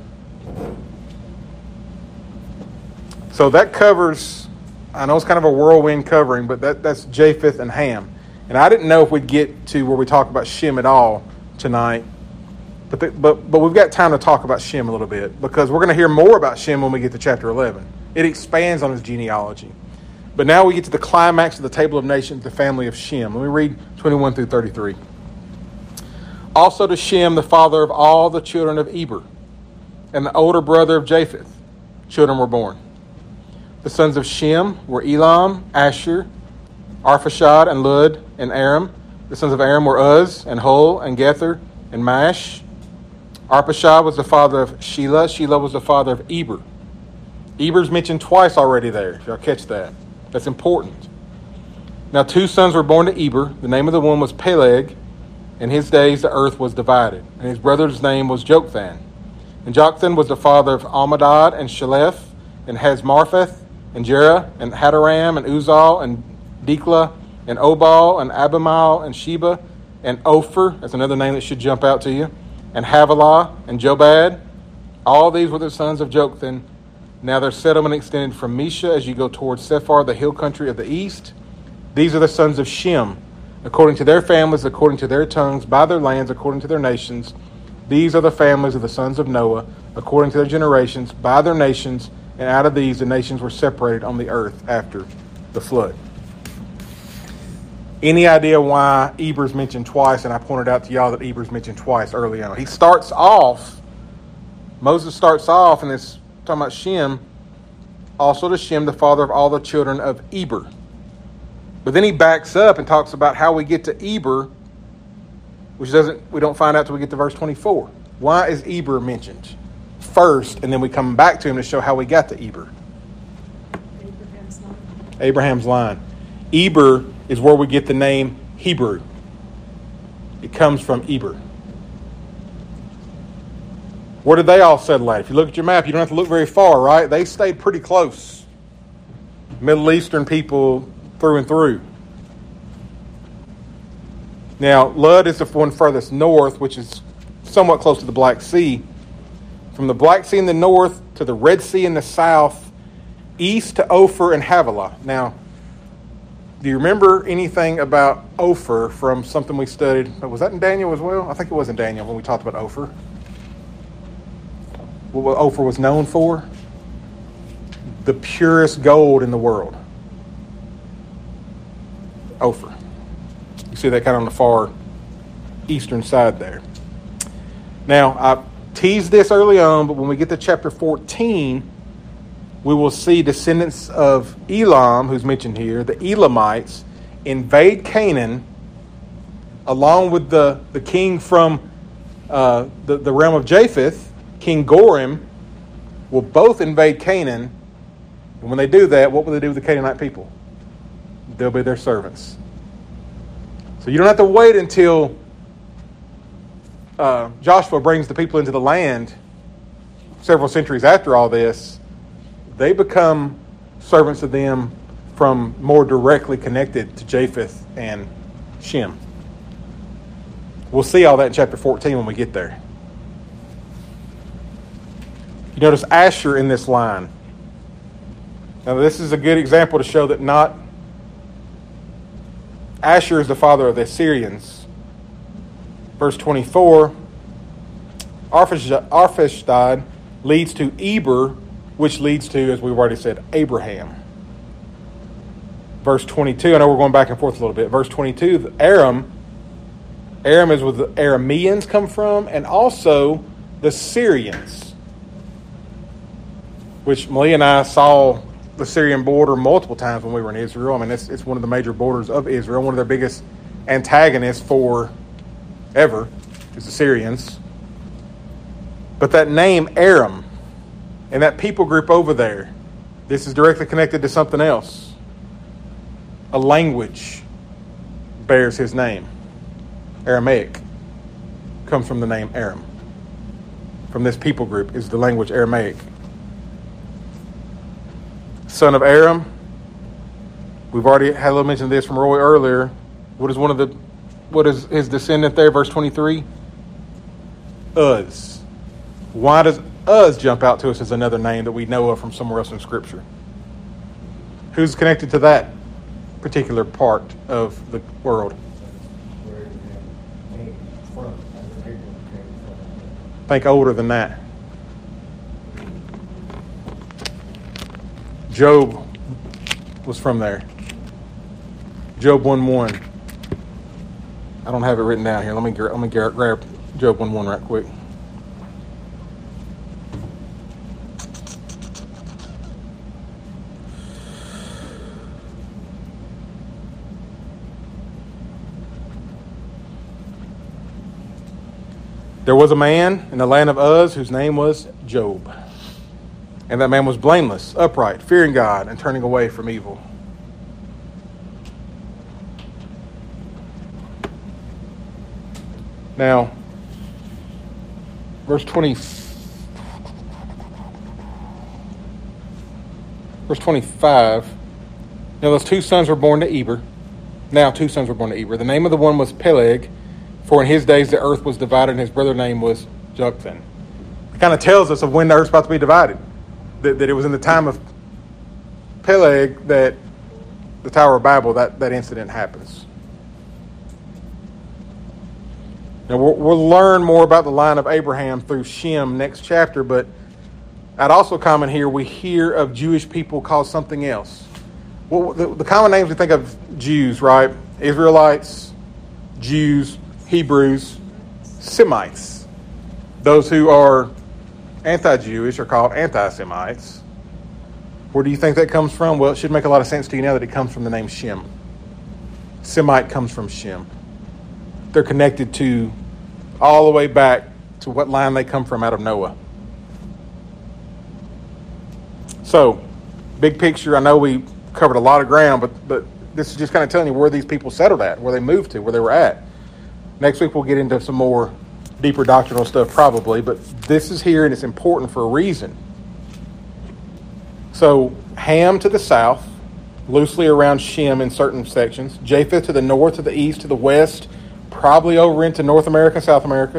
So that covers, I know it's kind of a whirlwind covering, but that's Japheth and Ham. And I didn't know if we'd get to where we talk about Shem at all tonight. But we've got time to talk about Shem a little bit, because we're going to hear more about Shem when we get to chapter 11. It expands on his genealogy. But now we get to the climax of the Table of Nations, the family of Shem. Let me read 21 through 33. Also to Shem, the father of all the children of Eber, and the older brother of Japheth, children were born. The sons of Shem were Elam, Asher, Arphaxad, and Lud, and Aram. The sons of Aram were Uz, and Hul, and Gether, and Mash. Arphaxad was the father of Shelah. Shelah was the father of Eber. Eber's mentioned twice already there, if y'all catch that. That's important. Now 2 sons were born to Eber. The name of the one was Peleg. In his days the earth was divided. And his brother's name was Joktan. And Joktan was the father of Almadad, and Shaleth, and Hazmarpheth, and Jerah, and Hadaram, and Uzal, and Diklah, and Obal, and Abimael, and Sheba, and Ophir. That's another name that should jump out to you. And Havilah, and Jobad. All these were the sons of Joktan. Now their settlement extended from Mesha as you go towards Sephar, the hill country of the east. These are the sons of Shem, according to their families, according to their tongues, by their lands, according to their nations. These are the families of the sons of Noah, according to their generations, by their nations, and out of these the nations were separated on the earth after the flood. Any idea why Eber's mentioned twice? And I pointed out to y'all that Eber's mentioned twice early on. Moses starts off, and it's talking about Shem, also to Shem, the father of all the children of Eber. But then he backs up and talks about how we get to Eber, which we don't find out till we get to verse 24. Why is Eber mentioned first, and then we come back to him to show how we got to Eber? Abraham's line. Eber is where we get the name Hebrew. It comes from Eber. Where did they all settle at? If you look at your map, you don't have to look very far, right? They stayed pretty close. Middle Eastern people through and through. Now, Lud is the one furthest north, which is somewhat close to the Black Sea. From the Black Sea in the north to the Red Sea in the south, east to Ophir and Havilah. Now, do you remember anything about Ophir from something we studied? Was that in Daniel as well? I think it was in Daniel when we talked about Ophir. What Ophir was known for? The purest gold in the world. Ophir. You see that kind of on the far eastern side there. Now, I teased this early on, but when we get to chapter 14, we will see descendants of Elam, who's mentioned here, the Elamites, invade Canaan along with the king from the realm of Japheth, King Gorim, will both invade Canaan. And when they do that, what will they do with the Canaanite people? They'll be their servants. So you don't have to wait until Joshua brings the people into the land several centuries after all this. They become servants of them from more directly connected to Japheth and Shem. We'll see all that in chapter 14 when we get there. You notice Asher in this line. Now this is a good example to show that not Asher is the father of the Assyrians. Verse 24, Arphaxad leads to Eber, which leads to, as we've already said, Abraham. Verse 22, I know we're going back and forth a little bit. Verse 22, Aram is where the Arameans come from, and also the Syrians, which Malia and I saw the Syrian border multiple times when we were in Israel. I mean, it's one of the major borders of Israel. One of their biggest antagonists forever is the Syrians. But that name, Aram, and that people group over there, this is directly connected to something else. A language bears his name. Aramaic comes from the name Aram. From this people group is the language Aramaic. Son of Aram. We've already had a little mention of this from Roy earlier. What is his descendant there? Verse 23. Uz. Why does Uz jump out to us as another name that we know of from somewhere else in Scripture? Who's connected to that particular part of the world? Where Abraham came from, where Abraham came from. Think older than that. Job was from there. Job 1:1. I don't have it written down here. Let me grab Job 1:1 right quick. There was a man in the land of Uz whose name was Job. And that man was blameless, upright, fearing God, and turning away from evil. Now, verse 25. Now those two sons were born to Eber. The name of the one was Peleg, for in his days the earth was divided, and his brother's name was Joktan. It kind of tells us of when the earth's about to be divided. That it was in the time of Peleg that the Tower of Babel, that incident happens. Now we'll learn more about the line of Abraham through Shem next chapter, but I'd also comment here, we hear of Jewish people called something else. Well, the common names we think of Jews, right? Israelites, Jews, Hebrews, Semites. Those who are anti-Jewish are called anti-Semites. Where do you think that comes from? Well, it should make a lot of sense to you now that it comes from the name Shem. Semite comes from Shem. They're connected to all the way back to what line they come from out of Noah. So, big picture, I know we covered a lot of ground, but this is just kind of telling you where these people settled at, where they moved to, where they were at. Next week we'll get into some more deeper doctrinal stuff probably, but this is here and it's important for a reason. So Ham to the south, loosely around Shem in certain sections. Japheth to the north, to the east, to the west, probably over into North America, South America.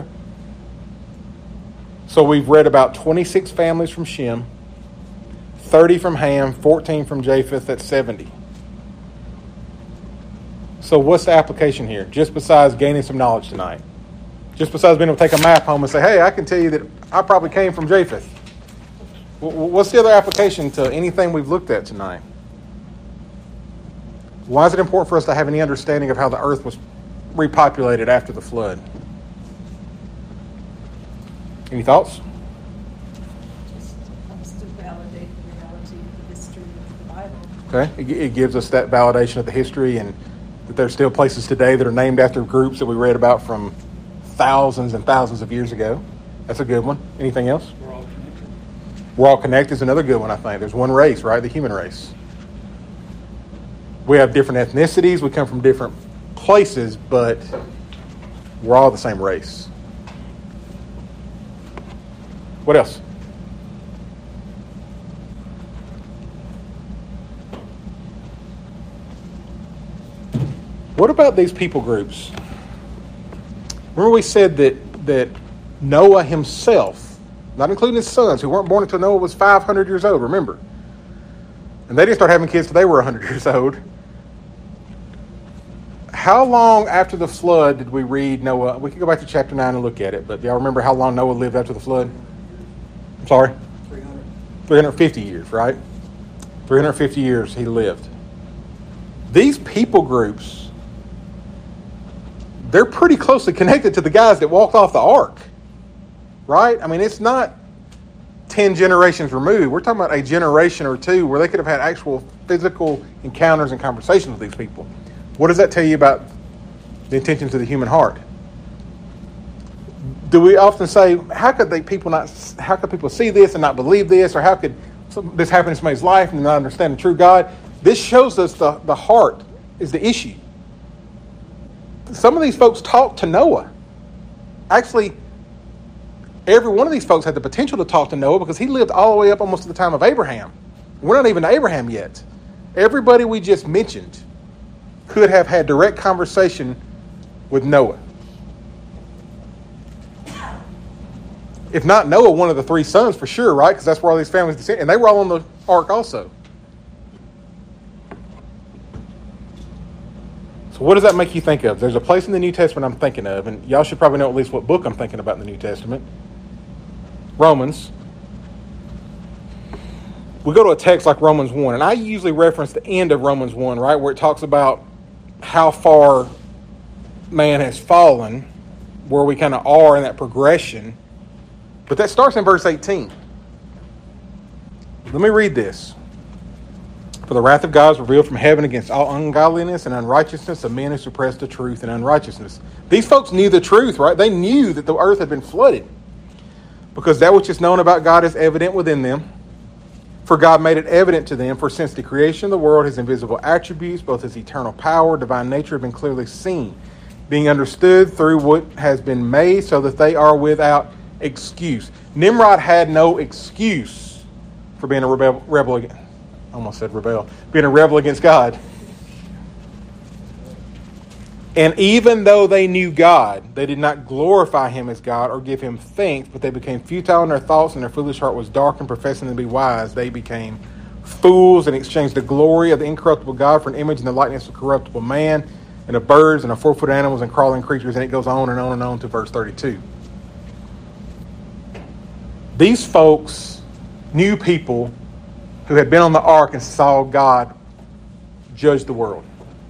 So we've read about 26 families from Shem, 30 from Ham, 14 from Japheth, that's 70. So what's the application here? Just besides gaining some knowledge tonight. Just besides being able to take a map home and say, hey, I can tell you that I probably came from Japheth. What's the other application to anything we've looked at tonight? Why is it important for us to have any understanding of how the earth was repopulated after the flood? Any thoughts? Just helps to validate the reality of the history of the Bible. Okay, it gives us that validation of the history and that there's still places today that are named after groups that we read about from thousands and thousands of years ago. That's a good one. Anything else? We're all connected. We're all connected is another good one, I think. There's one race, right? The human race. We have different ethnicities. We come from different places, but we're all the same race. What else? What about these people groups? Remember we said that Noah himself, not including his sons, who weren't born until Noah was 500 years old, remember? And they didn't start having kids till they were 100 years old. How long after the flood did we read Noah? We can go back to chapter 9 and look at it, but do y'all remember how long Noah lived after the flood? I'm sorry? 350 years, right? 350 years he lived. These people groups, they're pretty closely connected to the guys that walked off the ark, right? I mean, it's not 10 generations removed. We're talking about a generation or two where they could have had actual physical encounters and conversations with these people. What does that tell you about the intentions of the human heart? Do we often say, how could people see this and not believe this? Or how could this happen in somebody's life and not understand the true God? This shows us the heart is the issue. Some of these folks talked to Noah. Actually, every one of these folks had the potential to talk to Noah because he lived all the way up almost to the time of Abraham. We're not even to Abraham yet. Everybody we just mentioned could have had direct conversation with Noah. If not Noah, one of the three sons for sure, right? Because that's where all these families descend. And they were all on the ark also. So what does that make you think of? There's a place in the New Testament I'm thinking of, and y'all should probably know at least what book I'm thinking about in the New Testament. Romans. We go to a text like Romans 1, and I usually reference the end of Romans 1, right, where it talks about how far man has fallen, where we kind of are in that progression. But that starts in verse 18. Let me read this. For the wrath of God is revealed from heaven against all ungodliness and unrighteousness of men who suppress the truth and unrighteousness. These folks knew the truth, right? They knew that the earth had been flooded. Because that which is known about God is evident within them. For God made it evident to them, for since the creation of the world, his invisible attributes, both his eternal power, divine nature, have been clearly seen, being understood through what has been made, so that they are without excuse. Nimrod had no excuse for being a rebel against, I almost said rebel, being a rebel against God. And even though they knew God, they did not glorify him as God or give him thanks, but they became futile in their thoughts, and their foolish heart was dark, and professing to be wise, they became fools and exchanged the glory of the incorruptible God for an image in the likeness of corruptible man, and of birds, and of four-footed animals, and crawling creatures, and it goes on and on and on to verse 32. These folks knew people who had been on the ark and saw God judge the world.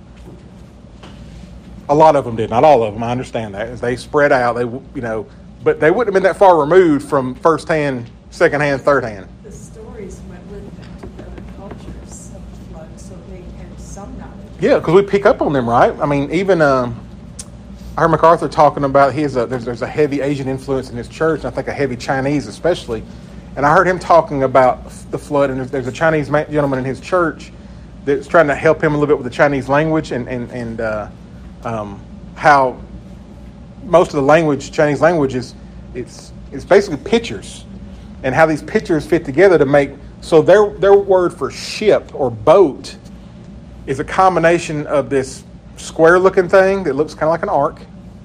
A lot of them did, not all of them. I understand that. As they spread out, but they wouldn't have been that far removed from first-hand, second-hand, third-hand. The stories went with them to other cultures of the flood, so they had some knowledge. Yeah, because we pick up on them, right? I mean, even I heard MacArthur talking about there's a heavy Asian influence in his church, and I think a heavy Chinese especially. And I heard him talking about the flood, and there's a Chinese gentleman in his church that's trying to help him a little bit with the Chinese language and how most of the language, Chinese language, it's basically pictures, and how these pictures fit together to make, so their word for ship or boat is a combination of this square-looking thing that looks kind of like an ark,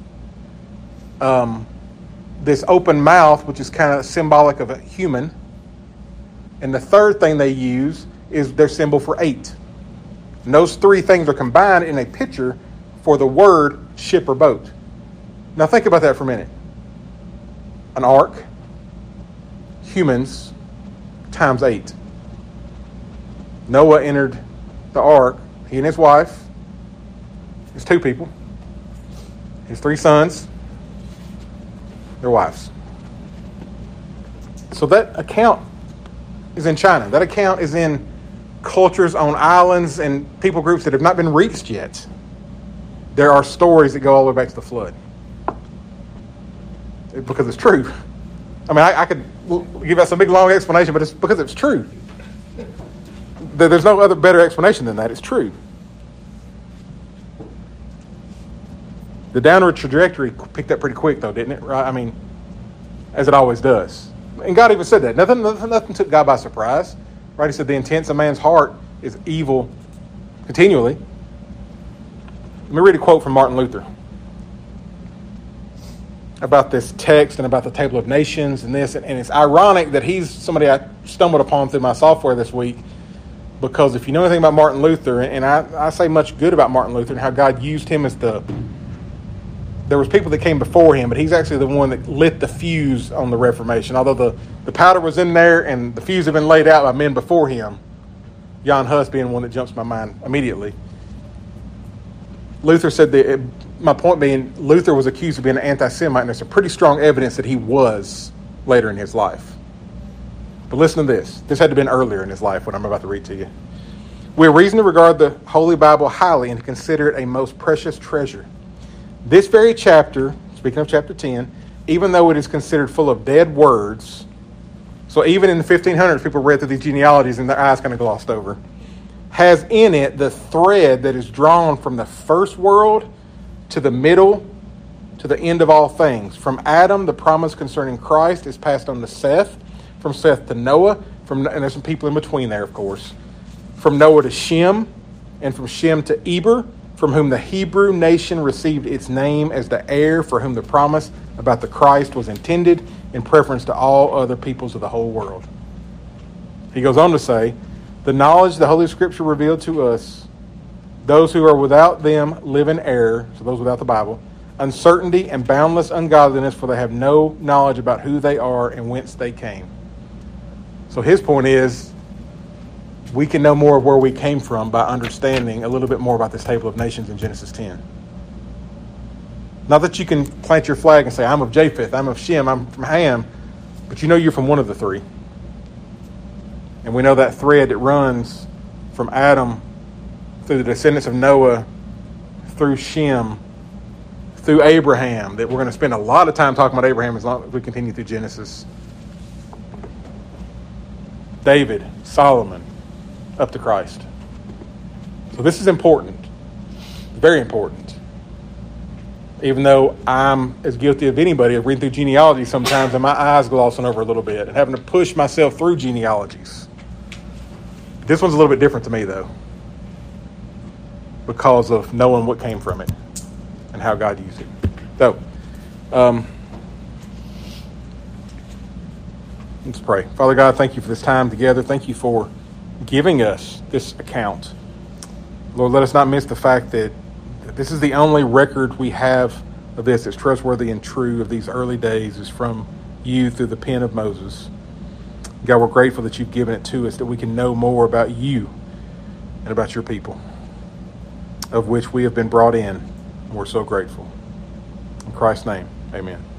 this open mouth, which is kind of symbolic of a human, and the third thing they use is their symbol for 8. And those three things are combined in a picture for the word ship or boat. Now think about that for a minute. An ark, humans, times 8. Noah entered the ark, he and his wife, his 2 people, his 3 sons, their wives. So that account is in China. That account is in cultures on islands and people groups that have not been reached yet. There are stories that go all the way back to the flood. Because it's true. I mean, I could give out some big long explanation, but it's because it's true. There's no other better explanation than that. It's true. The downward trajectory picked up pretty quick, though, didn't it? Right? I mean, as it always does. And God even said that. Nothing took God by surprise. Right? He said the intents of man's heart is evil continually. Let me read a quote from Martin Luther about this text and about the Table of Nations and this. And it's ironic that he's somebody I stumbled upon through my software this week, because if you know anything about Martin Luther, and I say much good about Martin Luther and how God used him as there was people that came before him, but he's actually the one that lit the fuse on the Reformation. Although the powder was in there and the fuse had been laid out by men before him, Jan Hus being one that jumps to my mind immediately. Luther said my point being, Luther was accused of being an anti-Semite, and there's some pretty strong evidence that he was later in his life. But listen to this. This had to have been earlier in his life, what I'm about to read to you. We have reason to regard the Holy Bible highly and to consider it a most precious treasure. This very chapter, speaking of chapter 10, even though it is considered full of dead words, so even in the 1500s, people read through these genealogies and their eyes kind of glossed over, has in it the thread that is drawn from the first world to the middle to the end of all things. From Adam, the promise concerning Christ is passed on to Seth, from Seth to Noah, and there's some people in between there, of course, from Noah to Shem, and from Shem to Eber, from whom the Hebrew nation received its name as the heir for whom the promise about the Christ was intended in preference to all other peoples of the whole world. He goes on to say, the knowledge the Holy Scripture revealed to us, those who are without them live in error, so those without the Bible, uncertainty and boundless ungodliness, for they have no knowledge about who they are and whence they came. So his point is, we can know more of where we came from by understanding a little bit more about this Table of Nations in Genesis 10. Not that you can plant your flag and say, I'm of Japheth, I'm of Shem, I'm from Ham, but you know you're from one of the three. And we know that thread that runs from Adam through the descendants of Noah, through Shem, through Abraham, that we're going to spend a lot of time talking about Abraham as long as we continue through Genesis. David, Solomon, up to Christ. So this is important. Very important. Even though I'm as guilty of anybody of reading through genealogy sometimes and my eyes glossing over a little bit and having to push myself through genealogies. This one's a little bit different to me, though, because of knowing what came from it and how God used it. So, let's pray. Father God, thank you for this time together. Thank you for giving us this account. Lord, let us not miss the fact that this is the only record we have of this that's trustworthy and true of these early days is from you through the pen of Moses. God, we're grateful that you've given it to us, that we can know more about you and about your people, of which we have been brought in. And we're so grateful. In Christ's name, amen.